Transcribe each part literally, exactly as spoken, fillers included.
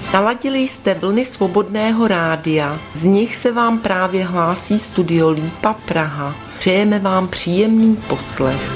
Naladili jste vlny Svobodného rádia, z nich se vám právě hlásí Studio Lípa Praha. Přejeme vám příjemný poslech.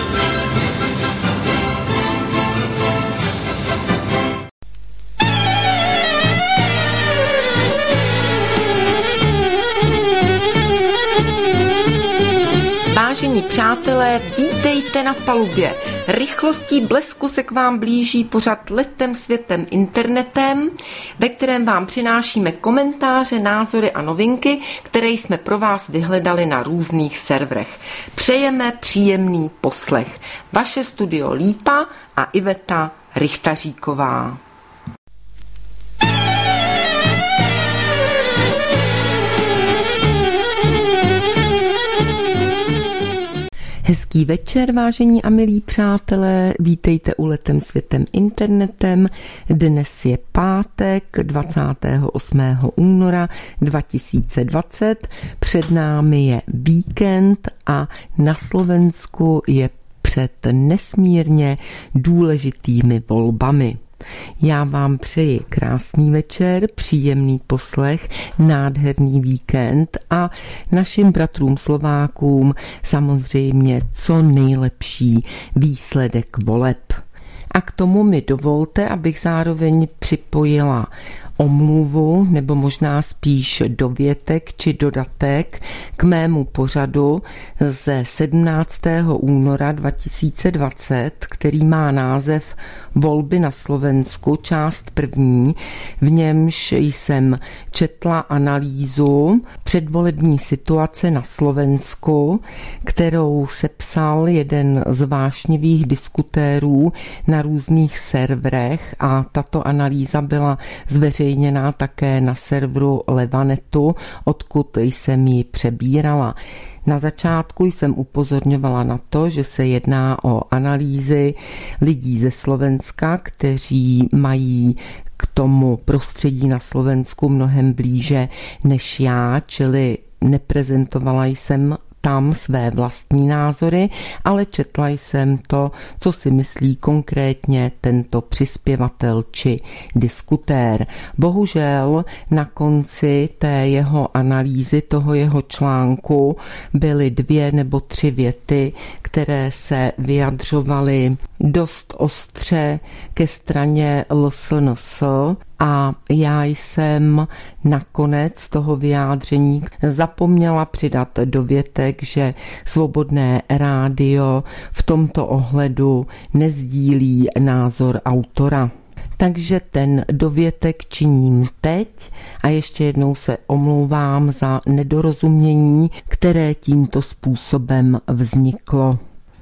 Vážení přátelé, vítejte na palubě. Rychlostí blesku se k vám blíží pořad Letem světem internetem, ve kterém vám přinášíme komentáře, názory a novinky, které jsme pro vás vyhledali na různých serverech. Přejeme příjemný poslech. Vaše Studio Lípa a Iveta Richtaříková. Hezký večer, vážení a milí přátelé, vítejte u Letem světem internetem. Dnes je pátek dvacátého osmého února dva tisíce dvacet, před námi je víkend a na Slovensku je před nesmírně důležitými volbami. Já vám přeji krásný večer, příjemný poslech, nádherný víkend a našim bratrům Slovákům samozřejmě co nejlepší výsledek voleb. A k tomu mi dovolte, abych zároveň připojila omluvu, nebo možná spíš dovětek či dodatek k mému pořadu ze sedmnáctého února dva tisíce dvacet, který má název Volby na Slovensku, část první, v němž jsem četla analýzu předvolební situace na Slovensku, kterou sepsal jeden z vášnivých diskutérů na různých serverech a tato analýza byla zveřejněná také na serveru Levanetu, odkud jsem ji přebírala. Na začátku jsem upozorňovala na to, že se jedná o analýzy lidí ze Slovenska, kteří mají k tomu prostředí na Slovensku mnohem blíže než já, čili neprezentovala jsem tam své vlastní názory, ale četla jsem to, co si myslí konkrétně tento přispěvatel či diskutér. Bohužel na konci té jeho analýzy, toho jeho článku, byly dvě nebo tři věty, které se vyjadřovaly dost ostře ke straně L S N S a já jsem nakonec toho vyjádření zapomněla přidat dovětek, že Svobodné rádio v tomto ohledu nezdílí názor autora. Takže ten dovětek činím teď a ještě jednou se omlouvám za nedorozumění, které tímto způsobem vzniklo.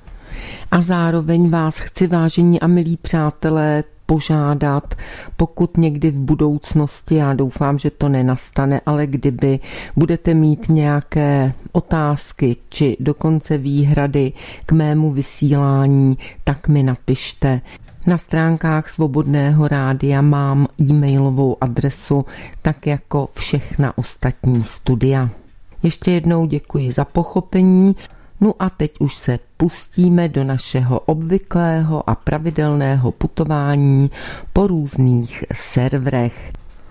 A zároveň vás chci, vážení a milí přátelé, požádat, pokud někdy v budoucnosti, já doufám, že to nenastane, ale kdyby budete mít nějaké otázky či dokonce výhrady k mému vysílání, tak mi napište. Na stránkách Svobodného rádia mám e-mailovou adresu, tak jako všechna ostatní studia. Ještě jednou děkuji za pochopení. No a teď už se pustíme do našeho obvyklého a pravidelného putování po různých serverech.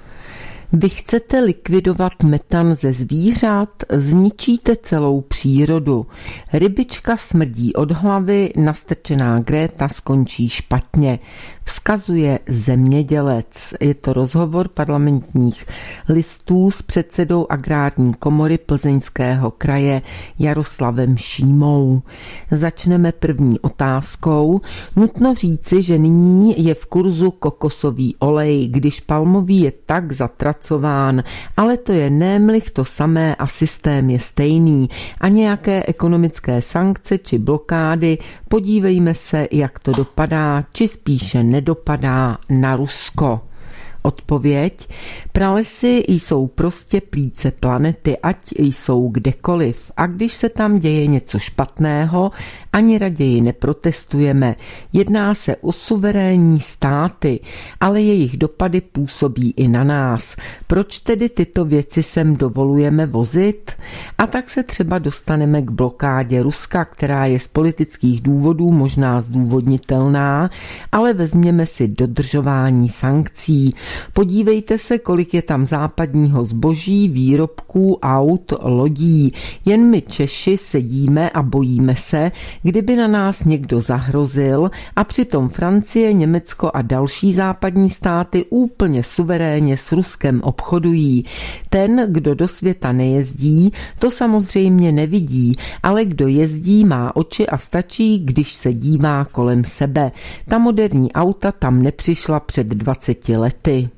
Vy chcete likvidovat metan ze zvířat, zničíte celou přírodu. Rybička smrdí od hlavy, nastrčená Gréta skončí špatně. Vzkazuje zemědělec. Je to rozhovor Parlamentních listů s předsedou Agrární komory Plzeňského kraje Jaroslavem Šímou. Začneme první otázkou. Nutno říci, že nyní je v kurzu kokosový olej, když palmový je tak zatracován, ale to je nemlich to samé a systém je stejný. A nějaké ekonomické sankce či blokády, podívejme se, jak to dopadá, či spíše nedopadá na Rusko. Odpověď. Pralesy jsou prostě plíce planety, ať jsou kdekoliv. A když se tam děje něco špatného, ani raději neprotestujeme. Jedná se o suverénní státy, ale jejich dopady působí i na nás. Proč tedy tyto věci sem dovolujeme vozit? A tak se třeba dostaneme k blokádě Ruska, která je z politických důvodů možná zdůvodnitelná, ale vezměme si dodržování sankcí. Podívejte se, kolik je tam západního zboží, výrobků, aut, lodí. Jen my Češi sedíme a bojíme se, kdyby na nás někdo zahrozil, a přitom Francie, Německo a další západní státy úplně suverénně s Ruskem obchodují. Ten, kdo do světa nejezdí, to samozřejmě nevidí, ale kdo jezdí, má oči a stačí, když se dívá kolem sebe. Ta moderní auta tam nepřišla před dvaceti lety.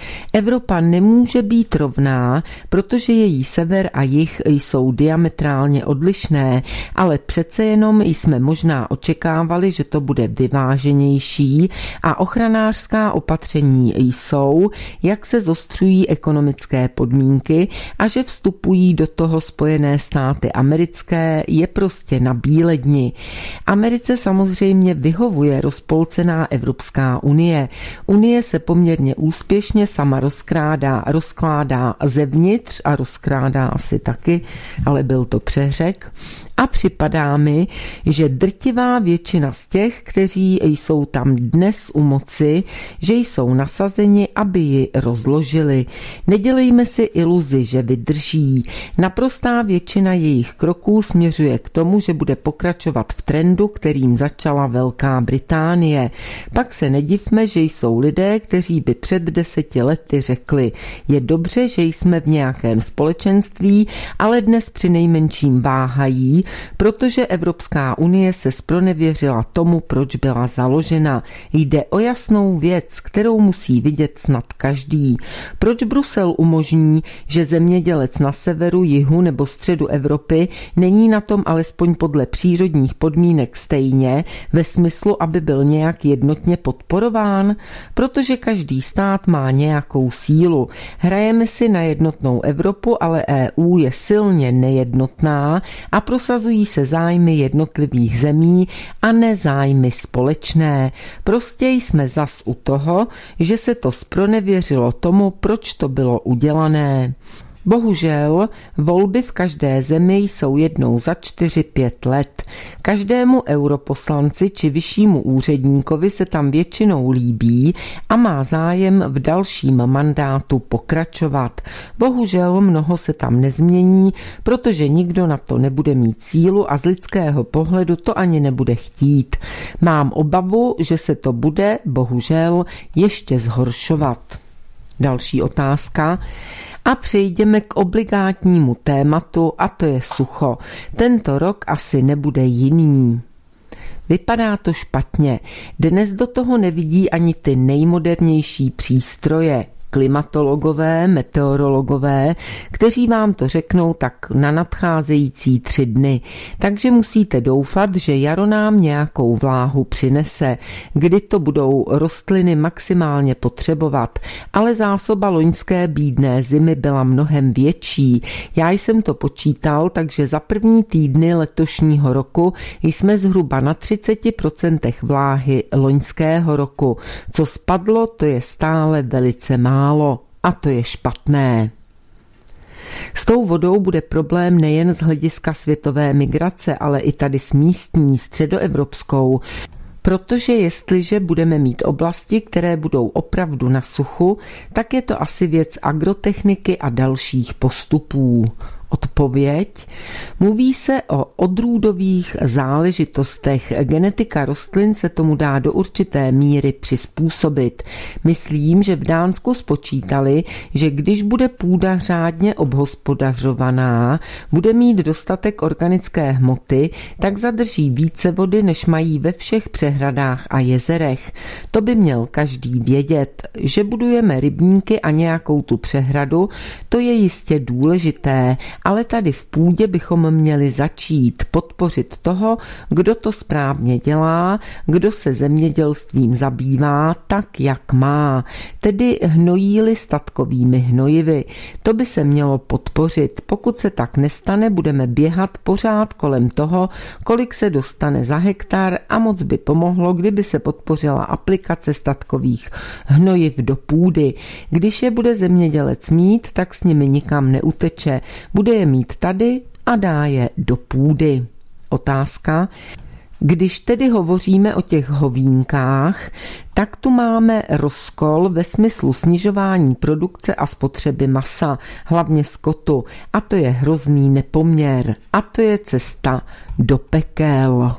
Evropa nemůže být rovná, protože její sever a jih jsou diametrálně odlišné, ale přece jenom jsme možná očekávali, že to bude vyváženější a ochranářská opatření jsou, jak se zostřují ekonomické podmínky a že vstupují do toho Spojené státy americké, je prostě na bíledni. Americe samozřejmě vyhovuje rozpolcená Evropská unie. Unie se poměrně úspěšně sama rozkrádá, rozkládá zevnitř a rozkrádá asi taky, ale byl to přeřek. A připadá mi, že drtivá většina z těch, kteří jsou tam dnes u moci, že jsou nasazeni, aby ji rozložili. Nedělejme si iluzi, že vydrží. Naprostá většina jejich kroků směřuje k tomu, že bude pokračovat v trendu, kterým začala Velká Británie. Pak se nedivme, že jsou lidé, kteří by před deseti lety řekli, je dobře, že jsme v nějakém společenství, ale dnes přinejmenším váhají, protože Evropská unie se zpronevěřila tomu, proč byla založena. Jde o jasnou věc, kterou musí vidět snad každý. Proč Brusel umožní, že zemědělec na severu, jihu nebo středu Evropy není na tom alespoň podle přírodních podmínek stejně, ve smyslu, aby byl nějak jednotně podporován? Protože každý stát má nějakou sílu. Hrajeme si na jednotnou Evropu, ale E U je silně nejednotná a prosazují se zájmy jednotlivých zemí a ne zájmy společné. Prostě jsme zas u toho, že se to zpronevěřilo tomu, proč to bylo udělané. Bohužel, volby v každé zemi jsou jednou za čtyři pět let. Každému europoslanci či vyššímu úředníkovi se tam většinou líbí a má zájem v dalším mandátu pokračovat. Bohužel mnoho se tam nezmění, protože nikdo na to nebude mít sílu a z lidského pohledu to ani nebude chtít. Mám obavu, že se to bude, bohužel, ještě zhoršovat. Další otázka. A přejdeme k obligátnímu tématu, a to je sucho. Tento rok asi nebude jiný. Vypadá to špatně. Dnes do toho nevidí ani ty nejmodernější přístroje. Klimatologové, meteorologové, kteří vám to řeknou tak na nadcházející tři dny. Takže musíte doufat, že jaro nám nějakou vláhu přinese, kdy to budou rostliny maximálně potřebovat. Ale zásoba loňské bídné zimy byla mnohem větší. Já jsem to počítal, takže za první týdny letošního roku jsme zhruba na třicet procent vláhy loňského roku. Co spadlo, to je stále velice málo. Málo, a to je špatné. S tou vodou bude problém nejen z hlediska světové migrace, ale i tady s místní středoevropskou, protože jestliže budeme mít oblasti, které budou opravdu na suchu, tak je to asi věc agrotechniky a dalších postupů. Odpověď. Mluví se o odrůdových záležitostech. Genetika rostlin se tomu dá do určité míry přizpůsobit. Myslím, že v Dánsku spočítali, že když bude půda řádně obhospodařovaná, bude mít dostatek organické hmoty, tak zadrží více vody, než mají ve všech přehradách a jezerech. To by měl každý vědět. Že budujeme rybníky a nějakou tu přehradu, to je jistě důležité, ale tady v půdě bychom měli začít podpořit toho, kdo to správně dělá, kdo se zemědělstvím zabývá tak, jak má, tedy hnojí-li statkovými hnojivy. To by se mělo podpořit. Pokud se tak nestane, budeme běhat pořád kolem toho, kolik se dostane za hektar, a moc by pomohlo, kdyby se podpořila aplikace statkových hnojiv do půdy. Když je bude zemědělec mít, tak s nimi nikam neuteče. Bude je mít tady a dá je do půdy. Otázka. Když tedy hovoříme o těch hovínkách, tak tu máme rozkol ve smyslu snižování produkce a spotřeby masa, hlavně skotu. A to je hrozný nepoměr. A to je cesta do pekel.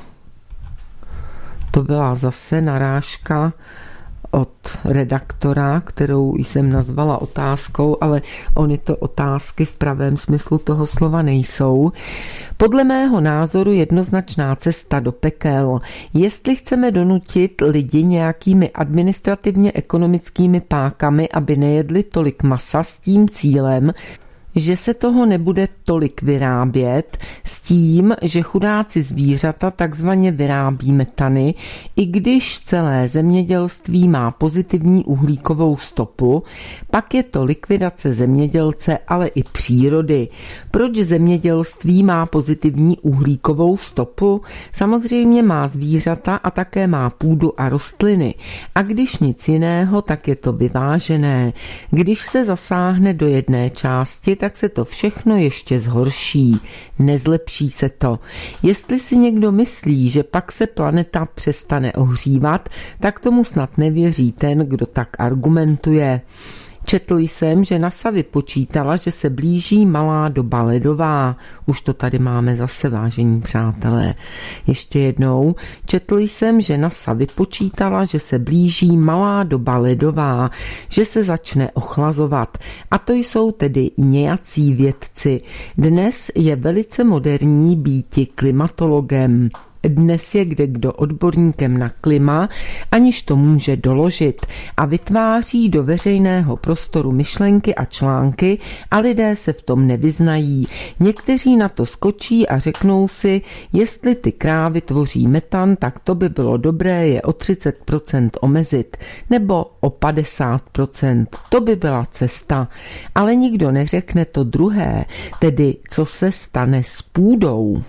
To byla zase narážka od redaktora, kterou jsem nazvala otázkou, ale ony to otázky v pravém smyslu toho slova nejsou. Podle mého názoru jednoznačná cesta do pekel. Jestli chceme donutit lidi nějakými administrativně ekonomickými pákami, aby nejedli tolik masa s tím cílem, že se toho nebude tolik vyrábět, s tím, že chudáci zvířata takzvaně vyrábí metany, i když celé zemědělství má pozitivní uhlíkovou stopu, pak je to likvidace zemědělce, ale i přírody. Proč zemědělství má pozitivní uhlíkovou stopu? Samozřejmě má zvířata a také má půdu a rostliny. A když nic jiného, tak je to vyvážené. Když se zasáhne do jedné části, tak se to všechno ještě zhorší. Nezlepší se to. Jestli si někdo myslí, že pak se planeta přestane ohřívat, tak tomu snad nevěří ten, kdo tak argumentuje. Četl jsem, že NASA vypočítala, že se blíží malá doba ledová. Už to tady máme zase, vážení přátelé. Ještě jednou. Četl jsem, že NASA vypočítala, že se blíží malá doba ledová, že se začne ochlazovat. A to jsou tedy nějací vědci. Dnes je velice moderní býti klimatologem. Dnes je kdekdo odborníkem na klima, aniž to může doložit, a vytváří do veřejného prostoru myšlenky a články a lidé se v tom nevyznají. Někteří na to skočí a řeknou si, jestli ty krávy tvoří metan, tak to by bylo dobré je o třicet procent omezit, nebo o padesát procent. To by byla cesta. Ale nikdo neřekne to druhé, tedy co se stane s půdou.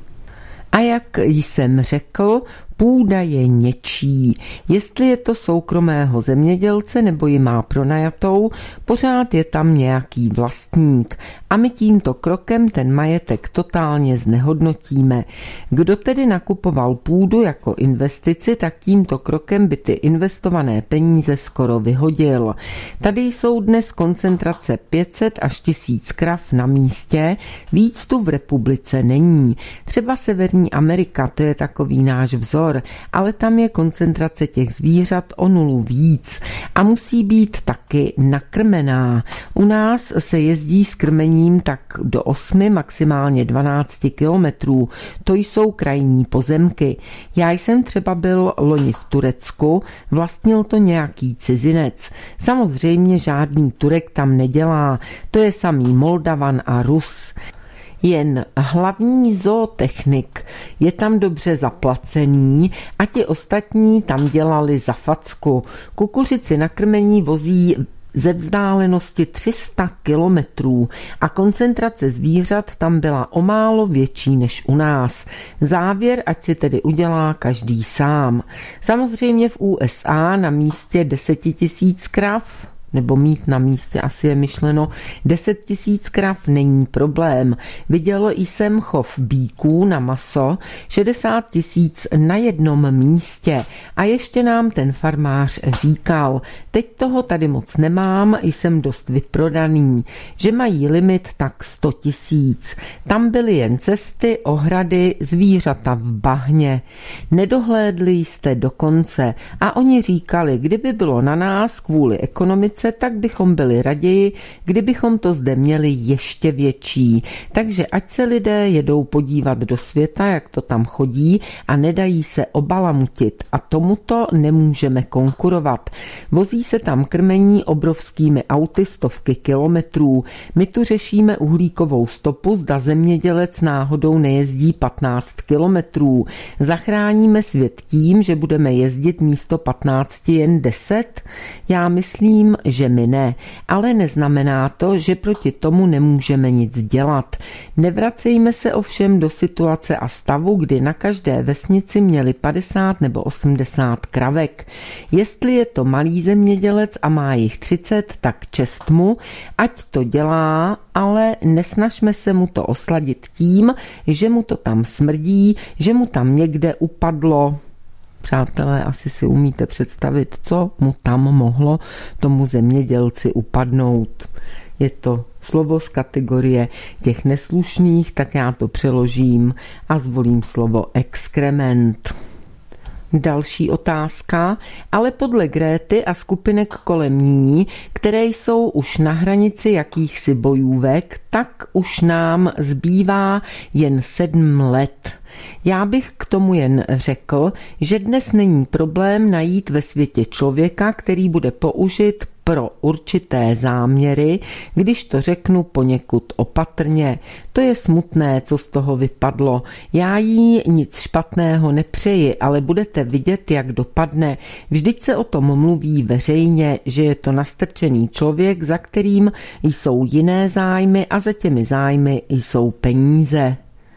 A jak jsem řekl, půda je něčí. Jestli je to soukromého zemědělce nebo ji má pronajatou, pořád je tam nějaký vlastník. A my tímto krokem ten majetek totálně znehodnotíme. Kdo tedy nakupoval půdu jako investici, tak tímto krokem by ty investované peníze skoro vyhodil. Tady jsou dnes koncentrace pět set až tisíc krav na místě, víc tu v republice není. Třeba Severní Amerika, to je takový náš vzor, ale tam je koncentrace těch zvířat o nulu víc a musí být taky nakrmená. U nás se jezdí s krmením tak do osmi, maximálně dvanácti kilometrů. To jsou krajní pozemky. Já jsem třeba byl loni v Turecku, vlastnil to nějaký cizinec. Samozřejmě žádný Turek tam nedělá, to je samý Moldavan a Rus. Jen hlavní zootechnik je tam dobře zaplacený a ti ostatní tam dělali za facku. Kukuřici na krmení vozí ze vzdálenosti tři sta kilometrů a koncentrace zvířat tam byla o málo větší než u nás. Závěr, ať si tedy udělá každý sám. Samozřejmě v U S A na místě deseti tisíc krav, nebo mít na místě, asi je myšleno, deset tisíc krav není problém. Viděl jsem chov býků na maso, šedesát tisíc na jednom místě. A ještě nám ten farmář říkal, teď toho tady moc nemám, jsem dost vyprodaný, že mají limit tak sto tisíc. Tam byly jen cesty, ohrady, zvířata v bahně. Nedohlédli jste do konce a oni říkali, kdyby bylo na nás kvůli ekonomice, tak bychom byli raději, kdybychom to zde měli ještě větší. Takže ať se lidé jedou podívat do světa, jak to tam chodí, a nedají se obalamutit. A tomuto nemůžeme konkurovat. Vozí se tam krmení obrovskými auty stovky kilometrů. My tu řešíme uhlíkovou stopu, zda zemědělec náhodou nejezdí patnáct kilometrů. Zachráníme svět tím, že budeme jezdit místo patnácti jen deset? Já myslím, že my ne, ale neznamená to, že proti tomu nemůžeme nic dělat. Nevracejme se ovšem do situace a stavu, kdy na každé vesnici měli padesát nebo osmdesát kravek. Jestli je to malý zemědělec a má jich třicet, tak čest mu, ať to dělá, ale nesnažme se mu to osladit tím, že mu to tam smrdí, že mu tam někde upadlo. Přátelé, asi si umíte představit, co mu tam mohlo tomu zemědělci upadnout. Je to slovo z kategorie těch neslušných, tak já to přeložím a zvolím slovo exkrement. Další otázka, ale podle Gréty a skupinek kolem ní, které jsou už na hranici jakýchsi bojůvek, tak už nám zbývá jen sedm let. Já bych k tomu jen řekl, že dnes není problém najít ve světě člověka, který bude použit pro určité záměry, když to řeknu poněkud opatrně. To je smutné, co z toho vypadlo. Já jí nic špatného nepřeji, ale budete vidět, jak dopadne. Vždyť se o tom mluví veřejně, že je to nastrčený člověk, za kterým jsou jiné zájmy a za těmi zájmy jsou peníze.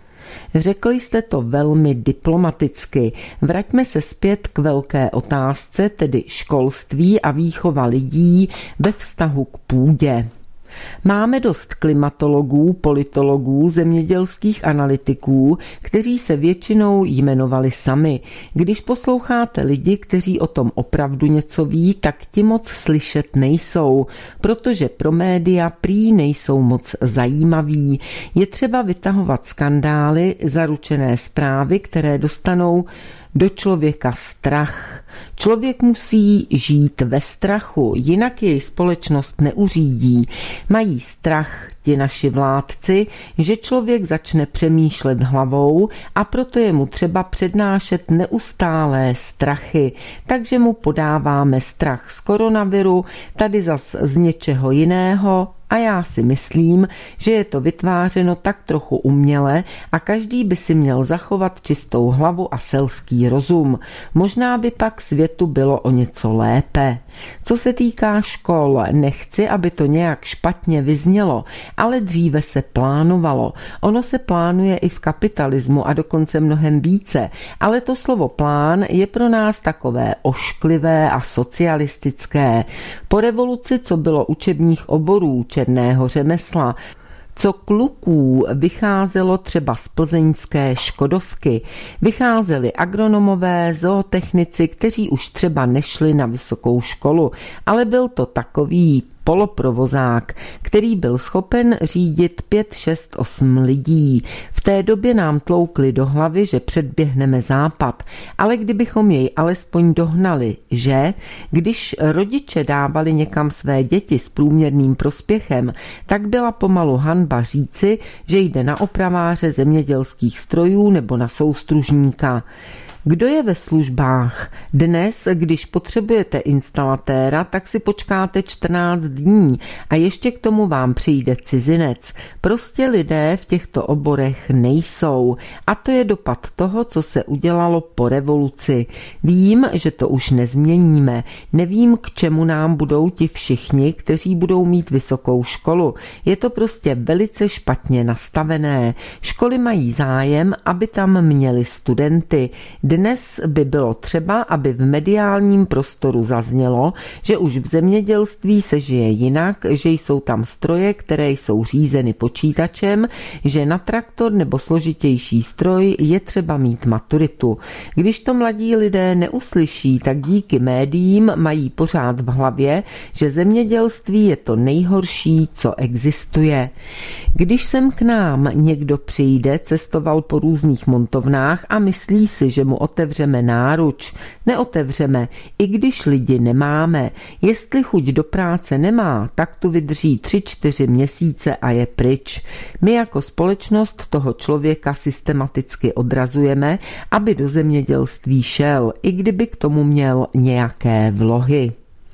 Řekli jste to velmi diplomaticky. Vraťme se zpět k velké otázce, tedy školství a výchova lidí ve vztahu k půdě. Máme dost klimatologů, politologů, zemědělských analytiků, kteří se většinou jmenovali sami. Když posloucháte lidi, kteří o tom opravdu něco ví, tak ti moc slyšet nejsou, protože pro média prý nejsou moc zajímaví. Je třeba vytahovat skandály, zaručené zprávy, které dostanou do člověka strach. Člověk musí žít ve strachu, jinak jej společnost neuřídí. Mají strach ti naši vládci, že člověk začne přemýšlet hlavou a proto je mu třeba přednášet neustálé strachy. Takže mu podáváme strach z koronaviru, tady zas z něčeho jiného. A já si myslím, že je to vytvářeno tak trochu uměle a každý by si měl zachovat čistou hlavu a selský rozum. Možná by pak světu bylo o něco lépe. Co se týká škol, nechci, aby to nějak špatně vyznělo, ale dříve se plánovalo. Ono se plánuje i v kapitalismu a dokonce mnohem více, ale to slovo plán je pro nás takové ošklivé a socialistické. Po revoluci, co bylo učebních oborů, černého řemesla, co kluků vycházelo třeba z plzeňské Škodovky. Vycházeli agronomové, zootechnici, kteří už třeba nešli na vysokou školu, ale byl to takový poloprovozák, který byl schopen řídit pět, šest, osm lidí. V té době nám tloukli do hlavy, že předběhneme západ, ale kdybychom jej alespoň dohnali, že když rodiče dávali někam své děti s průměrným prospěchem, tak byla pomalu hanba říci, že jde na opraváře zemědělských strojů nebo na soustružníka. Kdo je ve službách? Dnes, když potřebujete instalatéra, tak si počkáte čtrnáct dní a ještě k tomu vám přijde cizinec. Prostě lidé v těchto oborech nejsou. A to je dopad toho, co se udělalo po revoluci. Vím, že to už nezměníme. Nevím, k čemu nám budou ti všichni, kteří budou mít vysokou školu. Je to prostě velice špatně nastavené. Školy mají zájem, aby tam měli studenty. Dnes by bylo třeba, aby v mediálním prostoru zaznělo, že už v zemědělství se žije jinak, že jsou tam stroje, které jsou řízeny počítačem, že na traktor nebo složitější stroj je třeba mít maturitu. Když to mladí lidé neuslyší, tak díky médiím mají pořád v hlavě, že zemědělství je to nejhorší, co existuje. Když sem k nám někdo přijde, cestoval po různých montovnách a myslí si, že mu otevřeme náruč. Neotevřeme, i když lidi nemáme. Jestli chuť do práce nemá, tak tu vydrží tři, čtyři měsíce a je pryč. My jako společnost toho člověka systematicky odrazujeme, aby do zemědělství šel, i kdyby k tomu měl nějaké vlohy.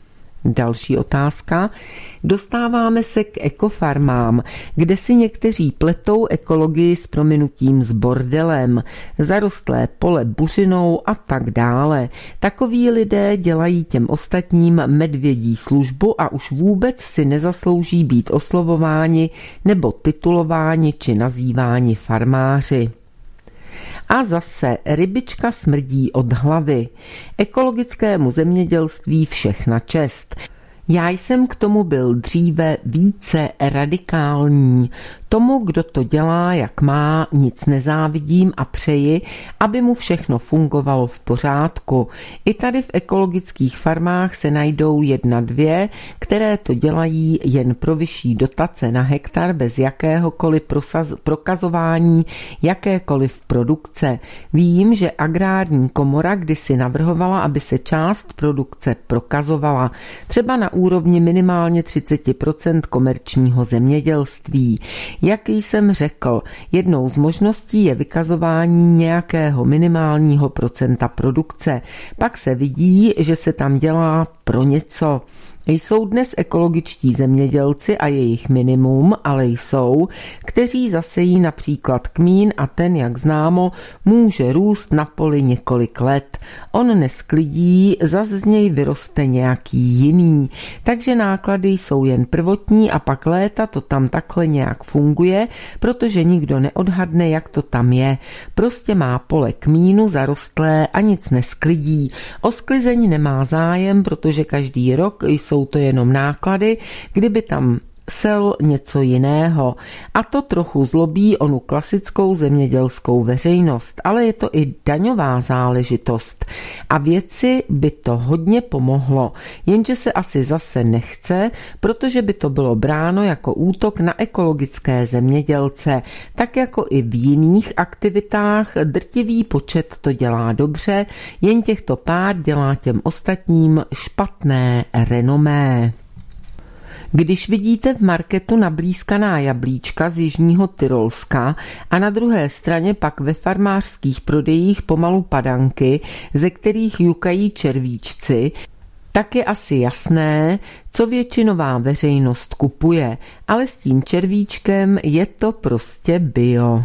Další otázka. Dostáváme se k ekofarmám, kde si někteří pletou ekologii s prominutím s bordelem, zarostlé pole buřinou a tak dále. Takoví lidé dělají těm ostatním medvědí službu a už vůbec si nezaslouží být oslovováni nebo titulováni či nazýváni farmáři. A zase rybička smrdí od hlavy. Ekologickému zemědělství všechna čest. Já jsem k tomu byl dříve více radikální. Tomu, kdo to dělá, jak má, nic nezávidím a přeji, aby mu všechno fungovalo v pořádku. I tady v ekologických farmách se najdou jedna, dvě, které to dělají jen pro vyšší dotace na hektar bez jakéhokoliv prosaz- prokazování jakékoliv produkce. Vím, že Agrární komora kdysi navrhovala, aby se část produkce prokazovala, třeba na úrovni minimálně třicet procent komerčního zemědělství. Jak jsem řekl, jednou z možností je vykazování nějakého minimálního procenta produkce. Pak se vidí, že se tam dělá pro něco. Jsou dnes ekologičtí zemědělci a jejich minimum, ale jsou, kteří zasejí například kmín a ten, jak známo, může růst na poli několik let. On nesklidí, zas z něj vyroste nějaký jiný. Takže náklady jsou jen prvotní a pak léta to tam takhle nějak funguje, protože nikdo neodhadne, jak to tam je. Prostě má pole kmínu zarostlé a nic nesklidí. O sklizení nemá zájem, protože každý rok jsou to jenom náklady, kdyby tam sel něco jiného. A to trochu zlobí onu klasickou zemědělskou veřejnost, ale je to i daňová záležitost. A věci by to hodně pomohlo, jenže se asi zase nechce, protože by to bylo bráno jako útok na ekologické zemědělce. Tak jako i v jiných aktivitách drtivý počet to dělá dobře, jen těchto pár dělá těm ostatním špatné renomé. Když vidíte v marketu nablízkaná jablíčka z jižního Tyrolska a na druhé straně pak ve farmářských prodejích pomalu padanky, ze kterých jukají červíčci, tak je asi jasné, co většinová veřejnost kupuje, ale s tím červíčkem je to prostě bio.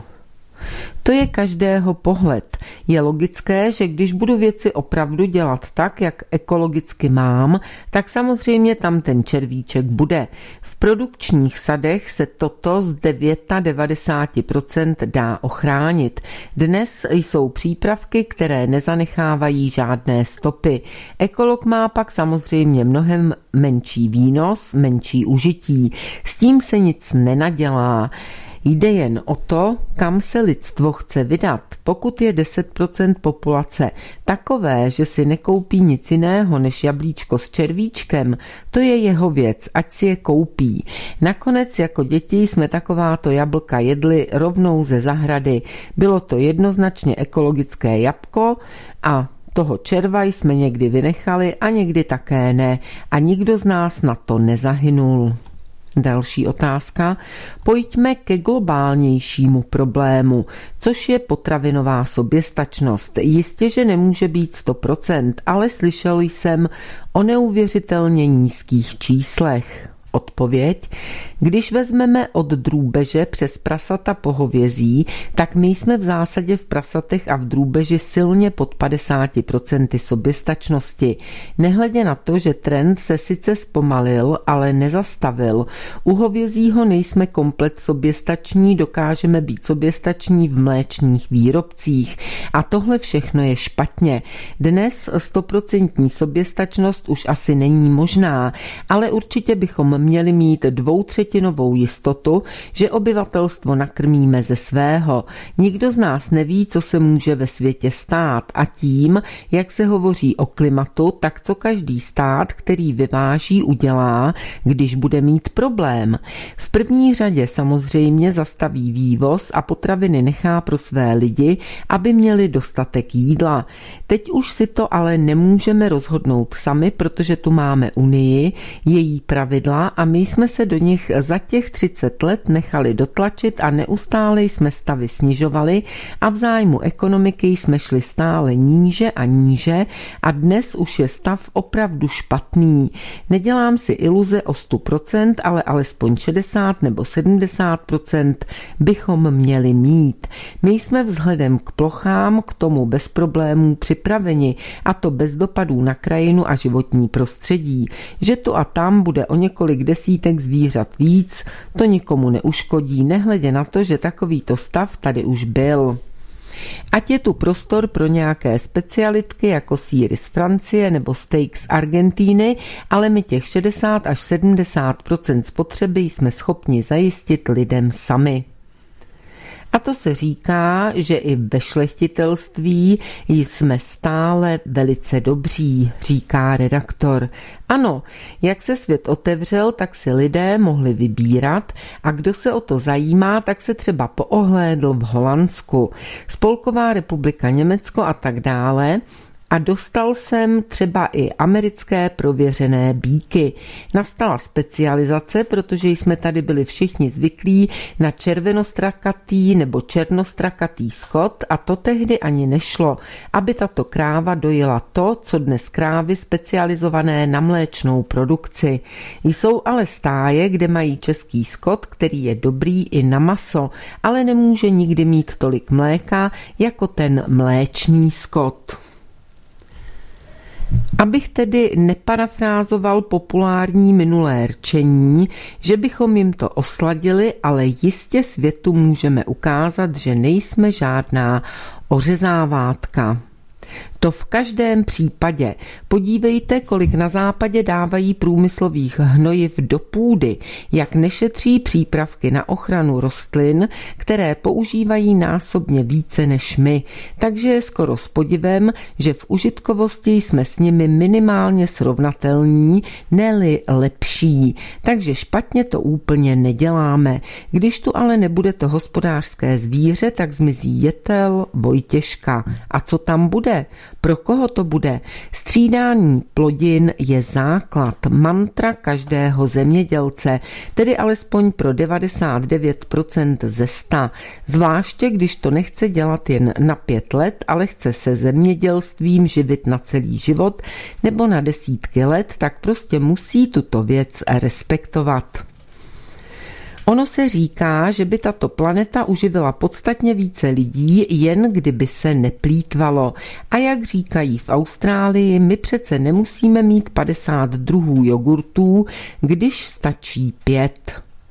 To je každého pohled. Je logické, že když budu věci opravdu dělat tak, jak ekologicky mám, tak samozřejmě tam ten červíček bude. V produkčních sadech se toto z devadesát devět procent dá ochránit. Dnes jsou přípravky, které nezanechávají žádné stopy. Ekolog má pak samozřejmě mnohem menší výnos, menší užití. S tím se nic nenadělá. Jde jen o to, kam se lidstvo chce vydat. Pokud je deset procent populace takové, že si nekoupí nic jiného než jablíčko s červíčkem, to je jeho věc, ať si je koupí. Nakonec jako děti jsme takováto jablka jedli rovnou ze zahrady. Bylo to jednoznačně ekologické jabko a toho červa jsme někdy vynechali a někdy také ne. A nikdo z nás na to nezahynul. Další otázka. Pojďme ke globálnějšímu problému, což je potravinová soběstačnost. Jistě, že nemůže být sto procent, ale slyšel jsem o neuvěřitelně nízkých číslech. Odpověď. Když vezmeme od drůbeže přes prasata po hovězí, tak my jsme v zásadě v prasatech a v drůbeži silně pod padesát procent soběstačnosti. Nehledě na to, že trend se sice zpomalil, ale nezastavil. U hovězího nejsme komplet soběstační, dokážeme být soběstační v mléčných výrobcích. A tohle všechno je špatně. Dnes stoprocentní soběstačnost už asi není možná, ale určitě bychom měli mít dvoutřetinovou jistotu, že obyvatelstvo nakrmíme ze svého. Nikdo z nás neví, co se může ve světě stát a tím, jak se hovoří o klimatu, tak co každý stát, který vyváží, udělá, když bude mít problém. V první řadě samozřejmě zastaví vývoz a potraviny nechá pro své lidi, aby měli dostatek jídla. Teď už si to ale nemůžeme rozhodnout sami, protože tu máme Unii, její pravidla a my jsme se do nich za těch třicet let nechali dotlačit a neustále jsme stavy snižovali a v zájmu ekonomiky jsme šli stále níže a níže a dnes už je stav opravdu špatný. Nedělám si iluze o sto procent, ale alespoň šedesát nebo sedmdesát procent bychom měli mít. My jsme vzhledem k plochám k tomu bez problémů připraveni, a to bez dopadů na krajinu a životní prostředí. Že tu a tam bude o několik desítek zvířat víc, to nikomu neuškodí, nehledě na to, že takovýto stav tady už byl. Ať je tu prostor pro nějaké specialitky jako sýry z Francie nebo steak z Argentíny, ale my těch šedesát až sedmdesát procent spotřeby jsme schopni zajistit lidem sami. A to se říká, že i ve šlechtitelství jsme stále velice dobří, říká redaktor. Ano, jak se svět otevřel, tak si lidé mohli vybírat a kdo se o to zajímá, tak se třeba poohlédl v Holandsku, Spolková republika Německo a tak dále. A dostal jsem třeba i americké prověřené býky. Nastala specializace, protože jsme tady byli všichni zvyklí na červenostrakatý nebo černostrakatý skot a to tehdy ani nešlo, aby tato kráva dojela to, co dnes krávy specializované na mléčnou produkci. Jsou ale stáje, kde mají český skot, který je dobrý i na maso, ale nemůže nikdy mít tolik mléka jako ten mléčný skot. Abych tedy neparafrázoval populární minulé rčení, že bychom jim to osladili, ale jistě světu můžeme ukázat, že nejsme žádná ořezávátka. To v každém případě. Podívejte, kolik na západě dávají průmyslových hnojiv do půdy, jak nešetří přípravky na ochranu rostlin, které používají násobně více než my. Takže je skoro s podivem, že v užitkovosti jsme s nimi minimálně srovnatelní, ne-li lepší. Takže špatně to úplně neděláme. Když tu ale nebude to hospodářské zvíře, tak zmizí jetel, Vojtěžka. A co tam bude? Pro koho to bude? Střídání plodin je základ, mantra každého zemědělce, tedy alespoň pro devadesát devět procent ze sta. Zvláště, když to nechce dělat jen na pět let, ale chce se zemědělstvím živit na celý život nebo na desítky let, tak prostě musí tuto věc respektovat. Ono se říká, že by tato planeta uživila podstatně více lidí, jen kdyby se neplýtvalo. A jak říkají v Austrálii, my přece nemusíme mít padesát druhů jogurtů, když stačí pět.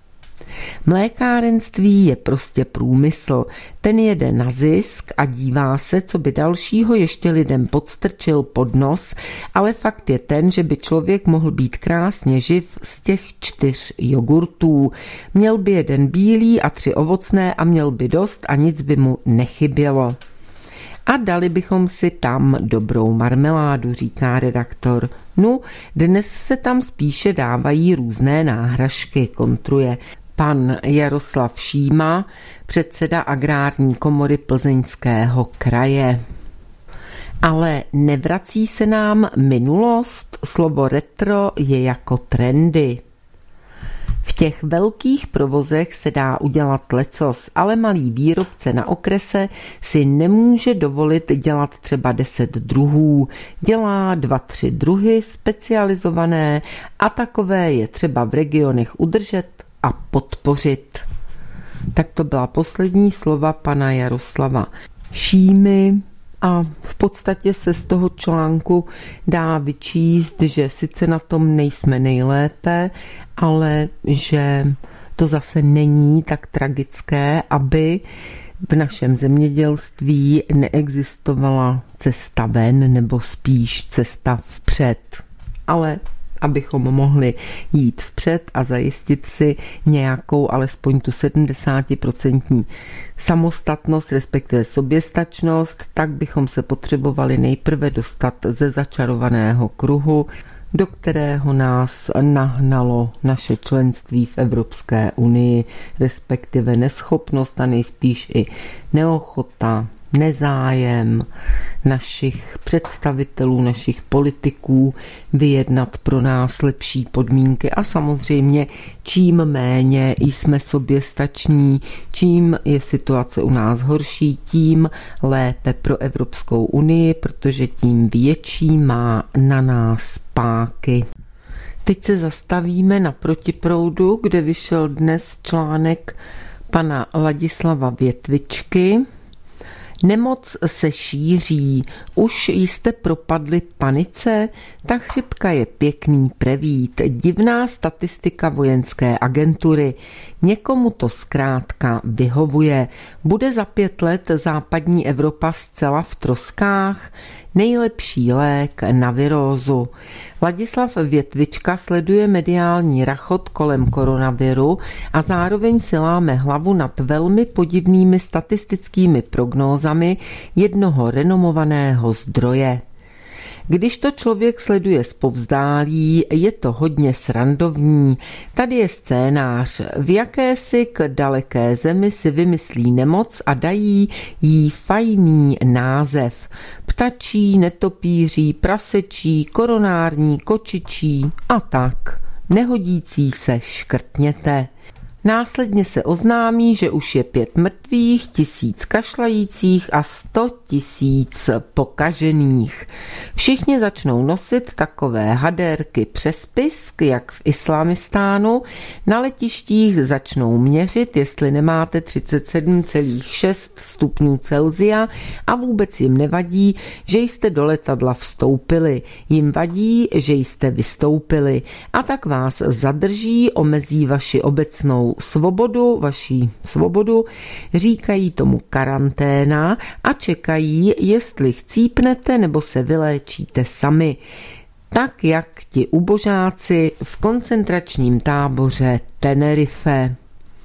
Mlékárenství je prostě průmysl. Ten jede na zisk a dívá se, co by dalšího ještě lidem podstrčil pod nos, ale fakt je ten, že by člověk mohl být krásně živ z těch čtyř jogurtů. Měl by jeden bílý a tři ovocné a měl by dost a nic by mu nechybělo. A dali bychom si tam dobrou marmeládu, říká redaktor. No, dnes se tam spíše dávají různé náhražky, kontruje pan Jaroslav Šíma, předseda Agrární komory Plzeňského kraje. Ale nevrací se nám minulost? Slovo retro je jako trendy. V těch velkých provozech se dá udělat lecos, ale malý výrobce na okrese si nemůže dovolit dělat třeba deset druhů. Dělá dva, tři druhy specializované a takové je třeba v regionech udržet a podpořit. Tak to byla poslední slova pana Jaroslava Šímy a v podstatě se z toho článku dá vyčíst, že sice na tom nejsme nejlépe, ale že to zase není tak tragické, aby v našem zemědělství neexistovala cesta ven nebo spíš cesta vpřed. Ale abychom mohli jít vpřed a zajistit si nějakou alespoň tu sedmdesátiprocentní samostatnost, respektive soběstačnost, tak bychom se potřebovali nejprve dostat ze začarovaného kruhu, do kterého nás nahnalo naše členství v Evropské unii, respektive neschopnost a nejspíš i neochota nezájem našich představitelů, našich politiků vyjednat pro nás lepší podmínky a samozřejmě čím méně jsme soběstační, čím je situace u nás horší, tím lépe pro Evropskou unii, protože tím větší má na nás páky. Teď se zastavíme na Protiproudu, kde vyšel dnes článek pana Ladislava Větvičky. Nemoc se šíří, už jste propadli panice? Ta chřipka je pěkný prevít, divná statistika vojenské agentury. Někomu to zkrátka vyhovuje. Bude za pět let západní Evropa zcela v troskách? Nejlepší lék na virózu. Ladislav Větvička sleduje mediální rachot kolem koronaviru a zároveň si láme hlavu nad velmi podivnými statistickými prognózami jednoho renomovaného zdroje. Když to člověk sleduje zpovzdálí, je to hodně srandovní. Tady je scénář. V jakési k daleké zemi si vymyslí nemoc a dají jí fajný název. Ptačí, netopíří, prasečí, koronární, kočičí a tak. Nehodící se škrtněte. Následně se oznámí, že už je pět mrtvých, tisíc kašlajících a sto tisíc pokažených. Všichni začnou nosit takové hadérky přes pisk, jak v Islámistánu. Na letištích začnou měřit, jestli nemáte třicet sedm celá šest stupňů Celsia a vůbec jim nevadí, že jste do letadla vstoupili. Jim vadí, že jste vystoupili a tak vás zadrží, omezí vaši obecnou svobodu, vaší svobodu, říkají tomu karanténa a čekají, jestli chcípnete nebo se vyléčíte sami. Tak jak ti ubožáci v koncentračním táboře Tenerife.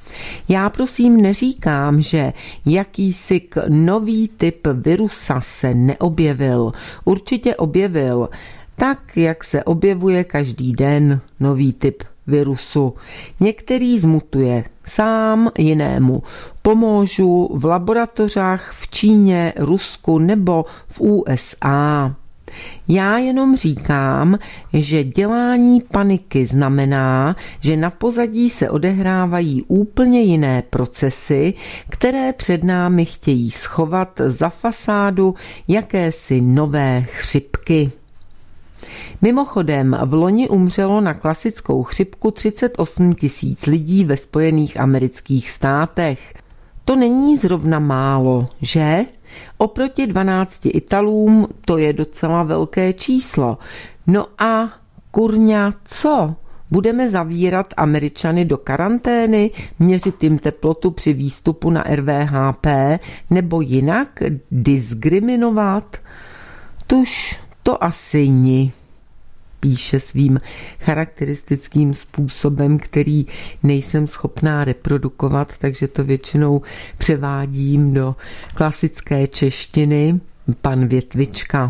Já prosím neříkám, že jakýsi nový typ virusa se neobjevil. Určitě objevil, tak jak se objevuje každý den nový typ virusu. Některý zmutuje sám, jinému pomůžu v laboratořích v Číně, Rusku nebo v U S A. Já jenom říkám, že dělání paniky znamená, že na pozadí se odehrávají úplně jiné procesy, které před námi chtějí schovat za fasádu jakési nové chřipky. Mimochodem, v loni umřelo na klasickou chřipku třicet osm tisíc lidí ve Spojených amerických státech. To není zrovna málo, že? Oproti dvanácti Italům to je docela velké číslo. No a kurňa co? Budeme zavírat Američany do karantény, měřit jim teplotu při výstupu na R V H P nebo jinak diskriminovat? Tuž to asi ni. Píše svým charakteristickým způsobem, který nejsem schopná reprodukovat, takže to většinou převádím do klasické češtiny, pan Větvička.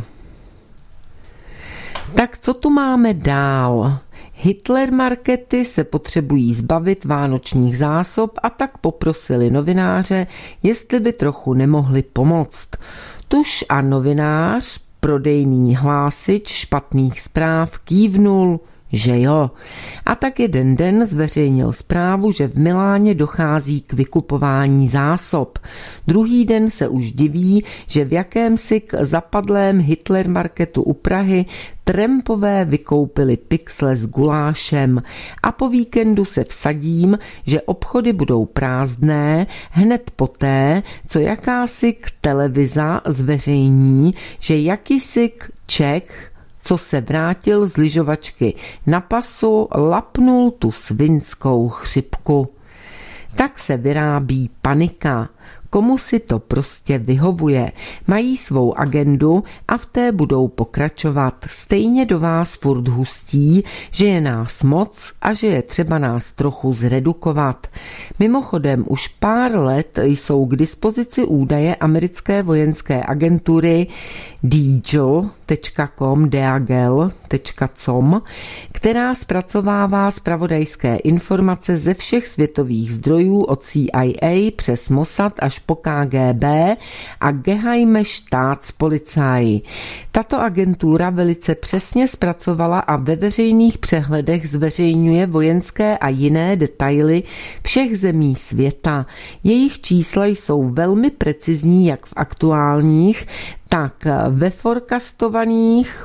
Tak co tu máme dál? Hitler markety se potřebují zbavit vánočních zásob a tak poprosili novináře, jestli by trochu nemohli pomoct. Tuž a novinář, prodejný hlásič špatných zpráv, kývnul, že jo. A tak jeden den zveřejnil zprávu, že v Miláně dochází k vykupování zásob. Druhý den se už diví, že v jakémsi k zapadlém Hitler marketu u Prahy trampové vykoupili pixle s gulášem a po víkendu se vsadím, že obchody budou prázdné hned poté, co jakási k televiza zveřejní, že jakýsi k Čech, co se vrátil z lyžovačky na pasu, lapnul tu svinskou chřipku. Tak se vyrábí panika. Komu si to prostě vyhovuje. Mají svou agendu a v té budou pokračovat. Stejně do vás furt hustí, že je nás moc a že je třeba nás trochu zredukovat. Mimochodem už pár let jsou k dispozici údaje americké vojenské agentury D A G L tečka com, D A G L tečka com, která zpracovává zpravodajské informace ze všech světových zdrojů od C I A přes Mossad až až po K G B a Geheime Staatspolizei. Tato agentura velice přesně zpracovala a ve veřejných přehledech zveřejňuje vojenské a jiné detaily všech zemí světa. Jejich čísla jsou velmi precizní jak v aktuálních, tak ve forecastovaných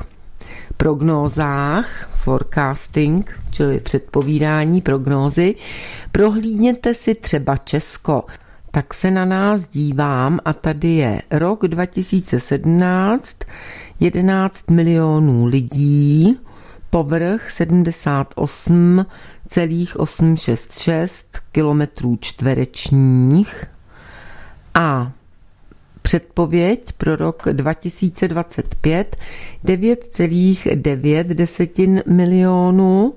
prognózách, forecasting, čili předpovídání, prognózy. Prohlídněte si třeba Česko. Tak se na nás dívám a tady je rok dva tisíce sedmnáct, jedenáct milionů lidí, povrch sedmdesát osm celá osm set šedesát šest kilometrů čtverečních a předpověď pro rok dva tisíce dvacet pět devět celá devět milionů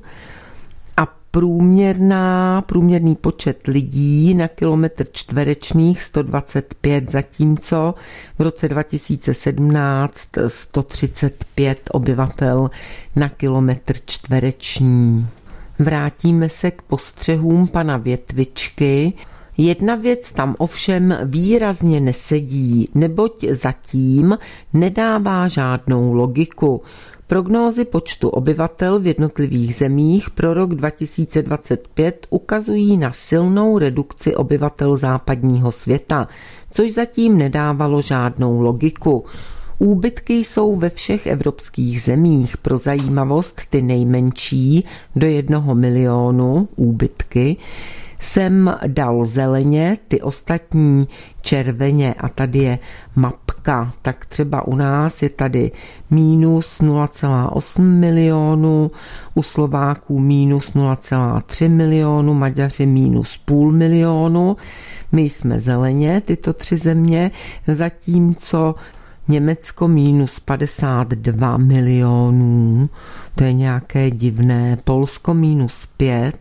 a průměrná, průměrný počet lidí na kilometr čtverečních sto dvacet pět, zatímco v roce dva tisíce sedmnáct sto třicet pět obyvatel na kilometr čtvereční. Vrátíme se k postřehům pana Větvičky. Jedna věc tam ovšem výrazně nesedí, neboť zatím nedává žádnou logiku. Prognózy počtu obyvatel v jednotlivých zemích pro rok dva tisíce dvacet pět ukazují na silnou redukci obyvatel západního světa, což zatím nedávalo žádnou logiku. Úbytky jsou ve všech evropských zemích, pro zajímavost ty nejmenší do jednoho milionu úbytky, jsem dal zeleně, ty ostatní červeně a tady je mapka. Tak třeba u nás je tady mínus nula celá osm milionu, u Slováků mínus nula celá tři milionu, Maďaři mínus půl milionu. My jsme zeleně, tyto tři země, zatímco Německo mínus padesát dva milionů, to je nějaké divné, Polsko mínus pět,